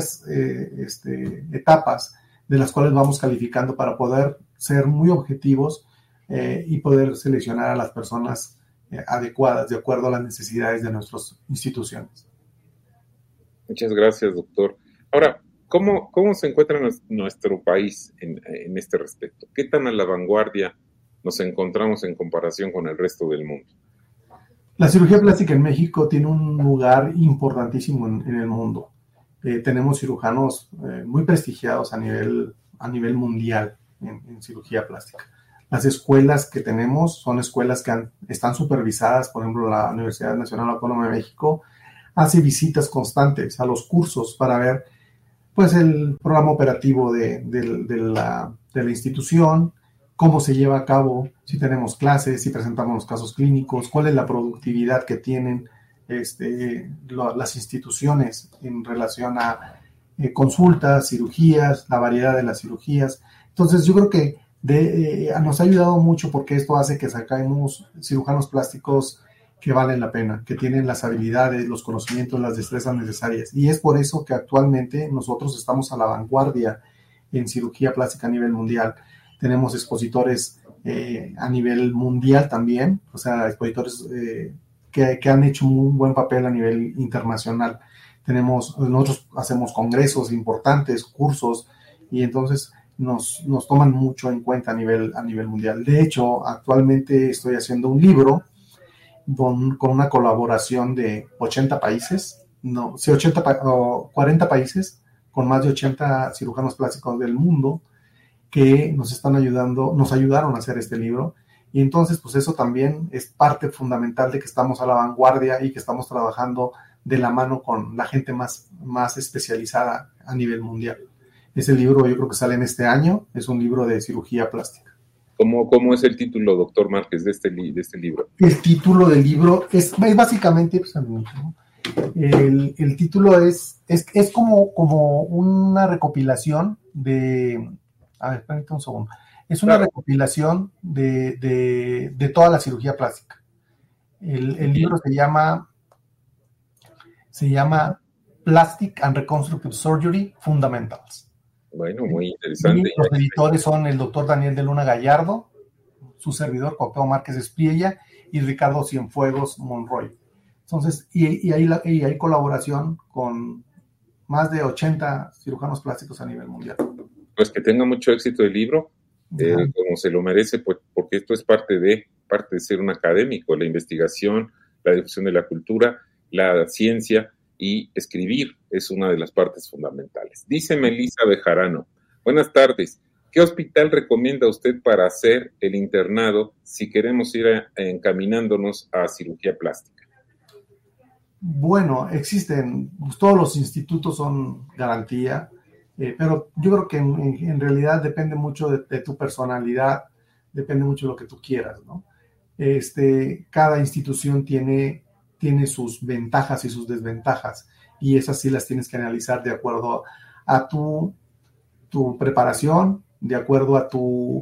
etapas de las cuales vamos calificando para poder ser muy objetivos y poder seleccionar a las personas adecuadas de acuerdo a las necesidades de nuestras instituciones. Muchas gracias, doctor. Ahora, ¿cómo se encuentra nuestro país en este respecto? ¿Qué tan a la vanguardia nos encontramos en comparación con el resto del mundo? La cirugía plástica en México tiene un lugar importantísimo en el mundo. Tenemos cirujanos muy prestigiados a nivel mundial en cirugía plástica. Las escuelas que tenemos son escuelas que están supervisadas, por ejemplo, la Universidad Nacional Autónoma de México hace visitas constantes a los cursos para ver pues el programa operativo de la institución, cómo se lleva a cabo, si tenemos clases, si presentamos los casos clínicos, cuál es la productividad que tienen las instituciones en relación a consultas, cirugías, la variedad de las cirugías. Entonces yo creo que nos ha ayudado mucho porque esto hace que saquemos cirujanos plásticos que valen la pena, que tienen las habilidades, los conocimientos, las destrezas necesarias. Y es por eso que actualmente nosotros estamos a la vanguardia en cirugía plástica a nivel mundial. Tenemos expositores a nivel mundial también, o sea, expositores que han hecho un buen papel a nivel internacional. Nosotros hacemos congresos importantes, cursos, y entonces nos toman mucho en cuenta a nivel mundial. De hecho, actualmente estoy haciendo un libro con una colaboración de 80 países, 40 países, con más de 80 cirujanos plásticos del mundo que nos ayudaron a hacer este libro. Y entonces, pues eso también es parte fundamental de que estamos a la vanguardia y que estamos trabajando de la mano con la gente más especializada a nivel mundial. Ese libro yo creo que sale en este año, es un libro de cirugía plástica. ¿Cómo es el título, doctor Márquez, de este libro? El título del libro es básicamente, pues, el título es como una recopilación de... A ver, espérate un segundo. Es una recopilación de toda la cirugía plástica. El libro se llama Plastic and Reconstructive Surgery Fundamentals. Bueno, muy interesante. Y los editores son el doctor Daniel de Luna Gallardo, su servidor Cuauhtémoc Márquez Espriella y Ricardo Cienfuegos Monroy. Entonces, y hay colaboración con más de 80 cirujanos plásticos a nivel mundial. Pues que tenga mucho éxito el libro, como se lo merece, pues, porque esto es parte de ser un académico, la investigación, la difusión de la cultura, la ciencia, y escribir es una de las partes fundamentales. Dice Melissa Bejarano: buenas tardes, ¿qué hospital recomienda usted para hacer el internado si queremos ir encaminándonos a cirugía plástica? Bueno, existen, todos los institutos son garantía, pero yo creo que en realidad depende mucho de tu personalidad, depende mucho de lo que tú quieras, ¿no? Cada institución tiene sus ventajas y sus desventajas, y esas sí las tienes que analizar de acuerdo a tu preparación, de acuerdo a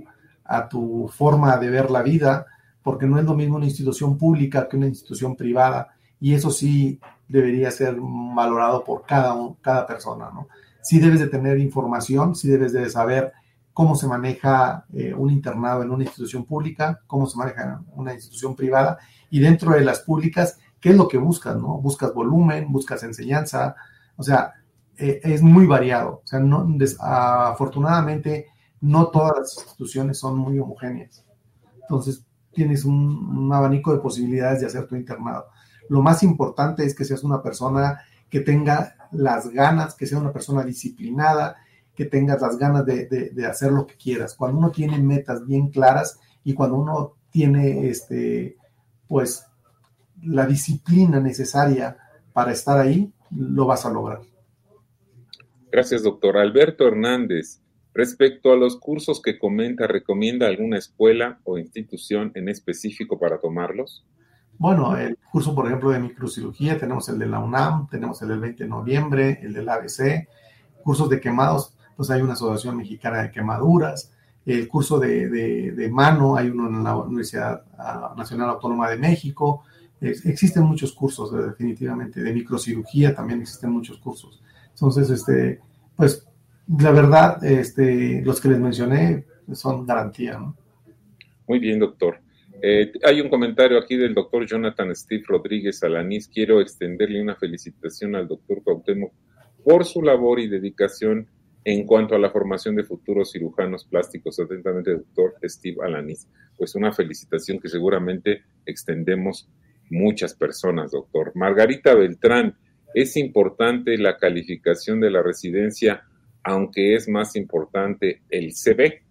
tu forma de ver la vida, porque no es lo mismo una institución pública que una institución privada, y eso sí debería ser valorado por cada persona, ¿no? Sí debes de tener información, sí debes de saber cómo se maneja un internado en una institución pública, cómo se maneja en una institución privada, y dentro de las públicas, ¿qué es lo que buscas, no? Buscas volumen, buscas enseñanza, o sea, es muy variado. O sea, afortunadamente, no todas las instituciones son muy homogéneas. Entonces, tienes un abanico de posibilidades de hacer tu internado. Lo más importante es que seas una persona que tenga las ganas, que sea una persona disciplinada, que tengas las ganas de hacer lo que quieras. Cuando uno tiene metas bien claras y cuando uno tiene pues la disciplina necesaria para estar ahí, lo vas a lograr. Gracias, doctor. Alberto Hernández, respecto a los cursos que comenta, ¿recomienda alguna escuela o institución en específico para tomarlos? Bueno, el curso, por ejemplo, de microcirugía, tenemos el de la UNAM, tenemos el del 20 de noviembre, el del ABC. Cursos de quemados, pues hay una asociación mexicana de quemaduras. El curso de mano, hay uno en la Universidad Nacional Autónoma de México. Existen muchos cursos, definitivamente. De microcirugía también existen muchos cursos. Entonces, pues, la verdad, los que les mencioné son garantía, ¿no? Muy bien, doctor. Hay un comentario aquí del doctor Jonathan Steve Rodríguez Alanís. Quiero extenderle una felicitación al doctor Cuauhtémoc por su labor y dedicación en cuanto a la formación de futuros cirujanos plásticos. Atentamente, doctor Steve Alanís. Pues una felicitación que seguramente extendemos muchas personas, doctor. Margarita Beltrán, es importante la calificación de la residencia, aunque es más importante el CV.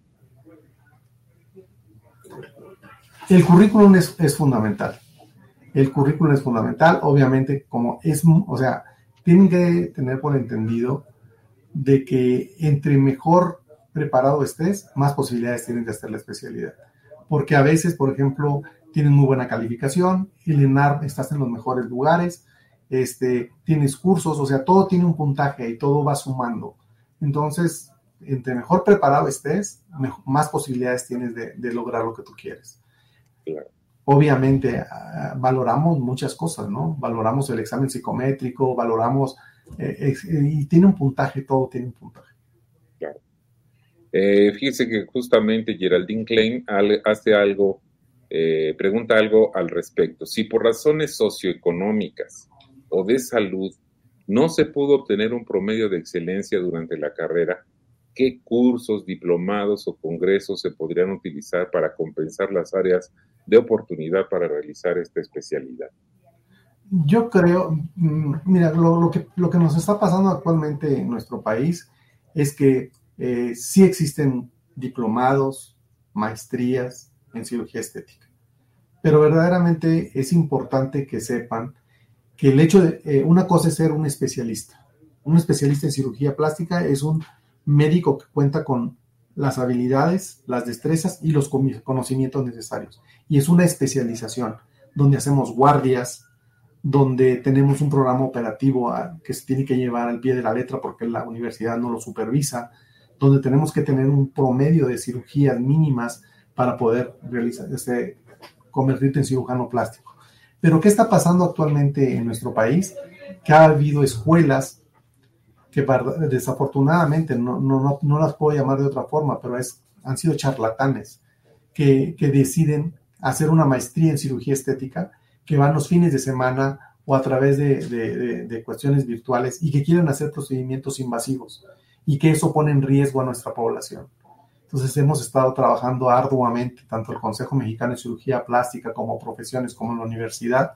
El currículum es fundamental. El currículum es fundamental, obviamente, tienen que tener por entendido de que entre mejor preparado estés, más posibilidades tienes de hacer la especialidad. Porque a veces, por ejemplo, tienes muy buena calificación, el ENARM estás en los mejores lugares, tienes cursos, o sea, todo tiene un puntaje y todo va sumando. Entonces, entre mejor preparado estés, más posibilidades tienes de lograr lo que tú quieres. Claro. Obviamente, valoramos muchas cosas, ¿no? Valoramos el examen psicométrico, valoramos, y tiene un puntaje, todo tiene un puntaje. Claro. Fíjese que justamente Geraldine Klein pregunta algo al respecto. Si por razones socioeconómicas o de salud no se pudo obtener un promedio de excelencia durante la carrera, ¿qué cursos, diplomados o congresos se podrían utilizar para compensar las áreas de oportunidad para realizar esta especialidad? Yo creo, mira, lo que nos está pasando actualmente en nuestro país es que sí existen diplomados, maestrías en cirugía estética, pero verdaderamente es importante que sepan que el hecho de, una cosa es ser un especialista en cirugía plástica es un médico que cuenta con las habilidades, las destrezas y los conocimientos necesarios. Y es una especialización donde hacemos guardias, donde tenemos un programa operativo que se tiene que llevar al pie de la letra porque la universidad no lo supervisa, donde tenemos que tener un promedio de cirugías mínimas para poder convertirte en cirujano plástico. Pero ¿qué está pasando actualmente en nuestro país? Que ha habido escuelas que desafortunadamente no las puedo llamar de otra forma, pero han sido charlatanes que deciden hacer una maestría en cirugía estética, que van los fines de semana o a través de cuestiones virtuales y que quieren hacer procedimientos invasivos y que eso pone en riesgo a nuestra población. Entonces hemos estado trabajando arduamente, tanto el Consejo Mexicano de Cirugía Plástica como profesiones como la universidad,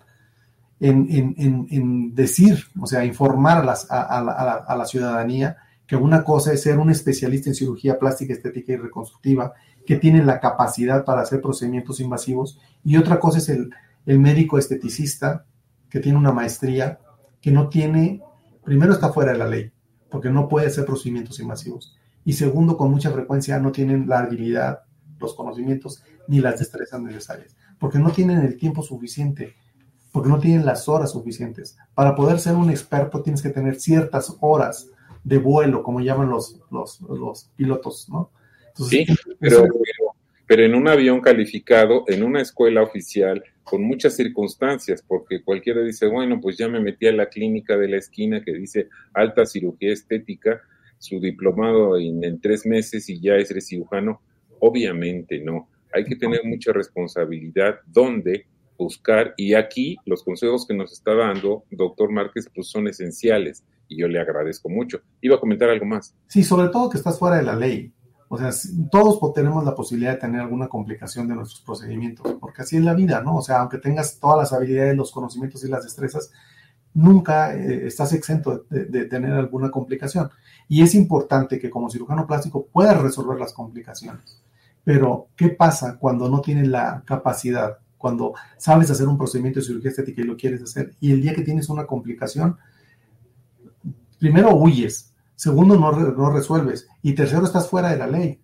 en decir, o sea, informar a la ciudadanía que una cosa es ser un especialista en cirugía plástica, estética y reconstructiva, que tiene la capacidad para hacer procedimientos invasivos, y otra cosa es el médico esteticista que tiene una maestría, que no tiene, primero está fuera de la ley, porque no puede hacer procedimientos invasivos, y segundo, con mucha frecuencia no tienen la habilidad, los conocimientos, ni las destrezas necesarias, porque no tienen el tiempo suficiente porque no tienen las horas suficientes. Para poder ser un experto tienes que tener ciertas horas de vuelo, como llaman los pilotos, ¿no? Entonces, sí, pero en un avión calificado, en una escuela oficial, con muchas circunstancias, porque cualquiera dice, bueno, pues ya me metí a la clínica de la esquina que dice alta cirugía estética, su diplomado en 3 meses y ya es cirujano. Obviamente no. Hay que tener mucha responsabilidad dónde buscar, y aquí los consejos que nos está dando doctor Márquez pues son esenciales y yo le agradezco mucho. Iba a comentar algo más. Sí, sobre todo que estás fuera de la ley. O sea, todos tenemos la posibilidad de tener alguna complicación de nuestros procedimientos, porque así es la vida, ¿no? O sea, aunque tengas todas las habilidades, los conocimientos y las destrezas, nunca estás exento de tener alguna complicación. Y es importante que como cirujano plástico puedas resolver las complicaciones. Pero, ¿qué pasa cuando no tienes la capacidad? Cuando sabes hacer un procedimiento de cirugía estética y lo quieres hacer, y el día que tienes una complicación, primero huyes, segundo no resuelves, y tercero estás fuera de la ley.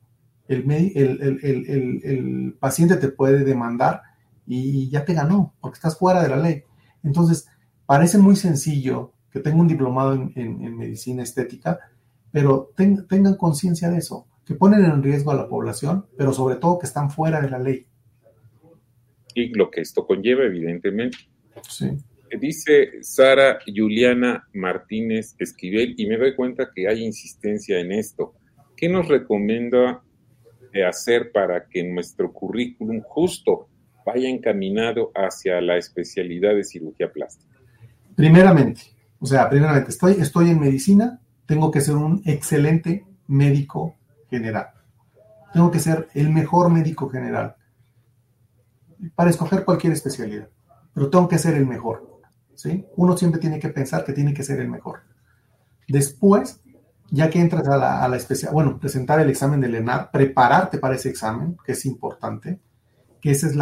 El paciente te puede demandar y ya te ganó, porque estás fuera de la ley. Entonces, parece muy sencillo que tenga un diplomado en medicina estética, pero tengan conciencia de eso, que ponen en riesgo a la población, pero sobre todo que están fuera de la ley. Y lo que esto conlleva, evidentemente. Sí. Dice Sara Juliana Martínez Esquivel, y me doy cuenta que hay insistencia en esto. ¿Qué nos recomienda hacer para que nuestro currículum justo vaya encaminado hacia la especialidad de cirugía plástica? Primeramente, estoy en medicina, tengo que ser un excelente médico general. Tengo que ser el mejor médico general para escoger cualquier especialidad, pero tengo que ser el mejor. ¿Sí? Uno siempre tiene que pensar que tiene que ser el mejor. Después, ya que entras a la especialidad, presentar el examen del ENAR, prepararte para ese examen, que es importante, que esa es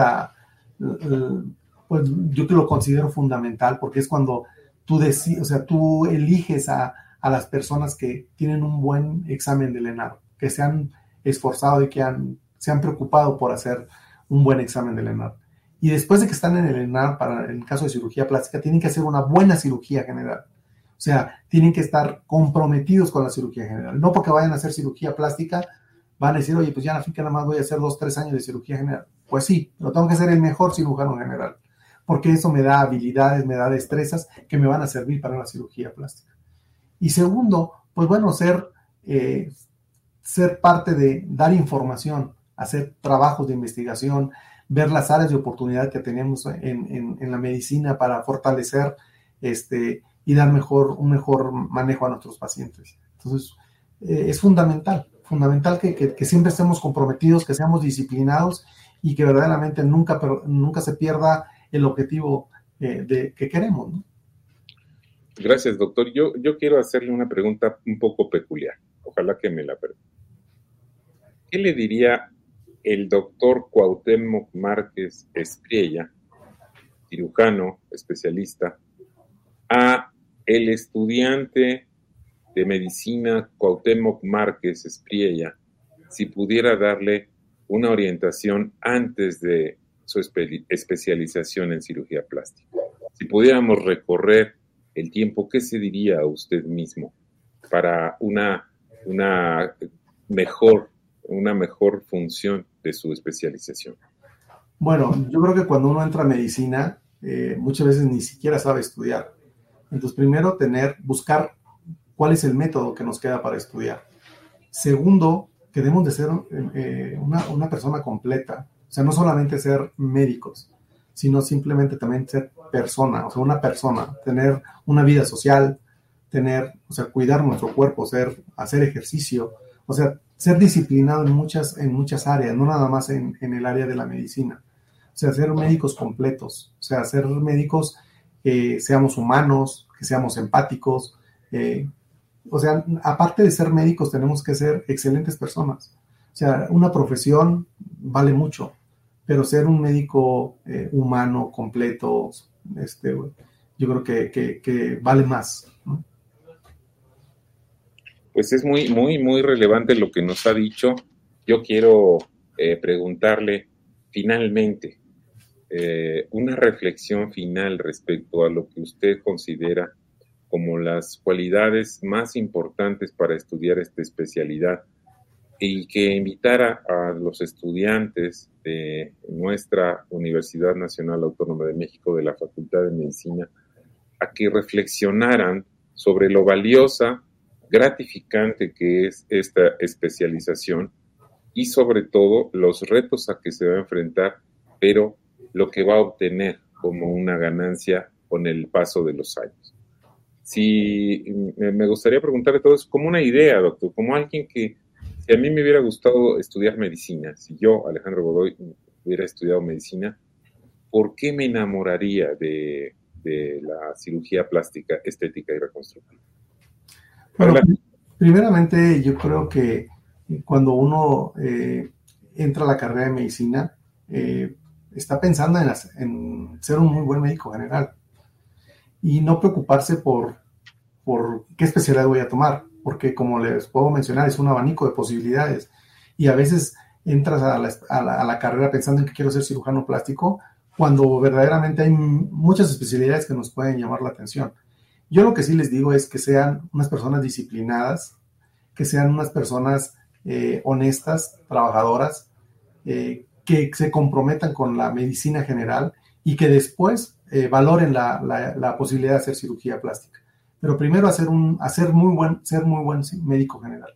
pues yo te lo considero fundamental, porque es cuando tú eliges a las personas que tienen un buen examen del ENAR, que se han esforzado y que se han preocupado por hacer un buen examen del ENAR. Y después de que están en el ENAR, para el caso de cirugía plástica, tienen que hacer una buena cirugía general. O sea, tienen que estar comprometidos con la cirugía general. No porque vayan a hacer cirugía plástica, van a decir, oye, pues ya en la finca nada más voy a hacer 2-3 años de cirugía general. Pues sí, pero tengo que ser el mejor cirujano general, porque eso me da habilidades, me da destrezas que me van a servir para la cirugía plástica. Y segundo, pues ser parte de dar información, hacer trabajos de investigación, ver las áreas de oportunidad que tenemos en la medicina para fortalecer y dar un mejor manejo a nuestros pacientes. Entonces, es fundamental que siempre estemos comprometidos, que seamos disciplinados y que verdaderamente nunca se pierda el objetivo que queremos, ¿no? Gracias, doctor. Yo quiero hacerle una pregunta un poco peculiar. Ojalá que me la permita. ¿Qué le diría el doctor Cuauhtémoc Márquez Espriella, cirujano, especialista, a el estudiante de medicina Cuauhtémoc Márquez Espriella, si pudiera darle una orientación antes de su especialización en cirugía plástica? Si pudiéramos recorrer el tiempo, ¿qué se diría a usted mismo para una mejor función de su especialización? Bueno, yo creo que cuando uno entra a medicina, muchas veces ni siquiera sabe estudiar. Entonces, primero, buscar cuál es el método que nos queda para estudiar. Segundo, que debemos de ser una persona completa. O sea, no solamente ser médicos, sino simplemente también ser persona, o sea, una persona, tener una vida social, cuidar nuestro cuerpo, hacer ejercicio, o sea, ser disciplinado en muchas áreas, no nada más en el área de la medicina. O sea, ser médicos completos, o sea, ser médicos que seamos humanos, que seamos empáticos. O sea, aparte de ser médicos, tenemos que ser excelentes personas. O sea, una profesión vale mucho, pero ser un médico humano, completo, yo creo que vale más, ¿no? Pues es muy, muy, muy relevante lo que nos ha dicho. Yo quiero preguntarle, finalmente, una reflexión final respecto a lo que usted considera como las cualidades más importantes para estudiar esta especialidad y que invitara a los estudiantes de nuestra Universidad Nacional Autónoma de México, de la Facultad de Medicina, a que reflexionaran sobre lo valiosa, gratificante que es esta especialización y sobre todo los retos a que se va a enfrentar, pero lo que va a obtener como una ganancia con el paso de los años. Si me gustaría preguntarle todo eso como una idea, doctor, como alguien que, si a mí me hubiera gustado estudiar medicina, si yo, Alejandro Godoy, hubiera estudiado medicina, ¿por qué me enamoraría de la cirugía plástica, estética y reconstructiva? Bueno, primeramente yo creo que cuando uno entra a la carrera de medicina, está pensando en ser un muy buen médico general y no preocuparse por qué especialidad voy a tomar, porque como les puedo mencionar, es un abanico de posibilidades y a veces entras a la carrera pensando en que quiero ser cirujano plástico, cuando verdaderamente hay muchas especialidades que nos pueden llamar la atención. Yo lo que sí les digo es que sean unas personas disciplinadas, que sean unas personas honestas, trabajadoras, que se comprometan con la medicina general y que después valoren la posibilidad de hacer cirugía plástica. Pero primero ser muy buen médico general.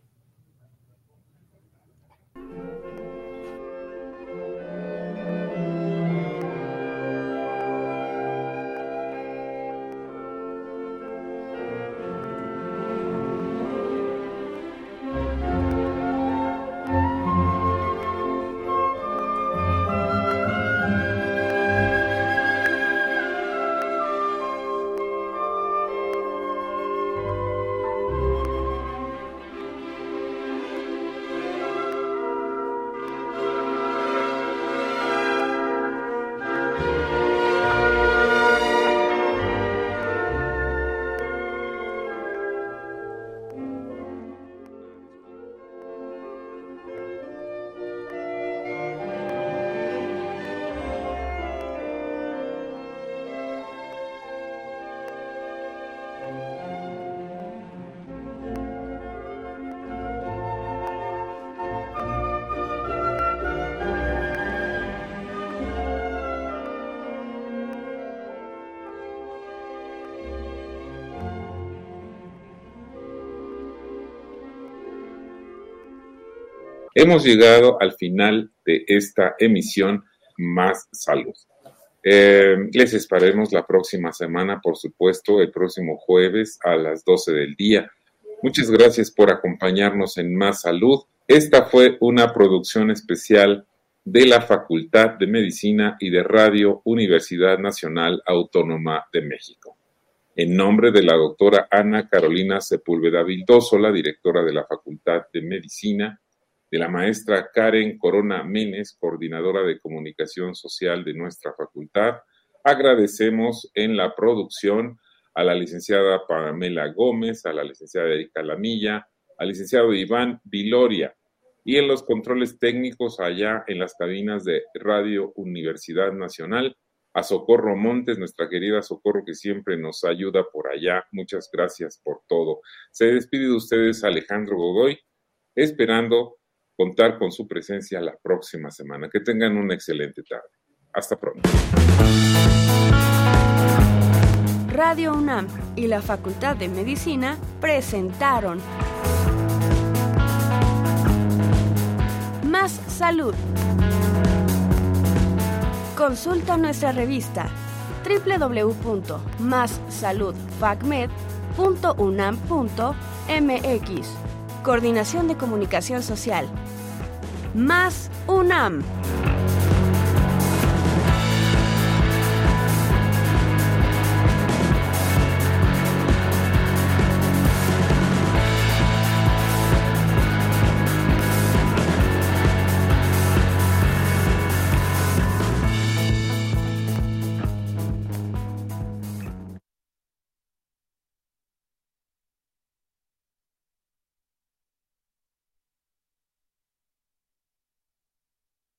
Hemos llegado al final de esta emisión Más Salud. Les esperaremos la próxima semana, por supuesto, el próximo jueves a las 12 del día. Muchas gracias por acompañarnos en Más Salud. Esta fue una producción especial de la Facultad de Medicina y de Radio Universidad Nacional Autónoma de México. En nombre de la doctora Ana Carolina Sepúlveda Vildoso, la directora de la Facultad de Medicina, de la maestra Karen Corona Menes, coordinadora de comunicación social de nuestra facultad. Agradecemos en la producción a la licenciada Pamela Gómez, a la licenciada Erika Lamilla, al licenciado Iván Viloria, y en los controles técnicos allá en las cabinas de Radio Universidad Nacional, a Socorro Montes, nuestra querida Socorro, que siempre nos ayuda por allá. Muchas gracias por todo. Se despide de ustedes Alejandro Godoy, esperando contar con su presencia la próxima semana. Que tengan una excelente tarde. Hasta pronto. Radio UNAM y la Facultad de Medicina presentaron Más Salud. Consulta nuestra revista www.massaludfacmed.unam.mx. Coordinación de Comunicación Social. Más UNAM.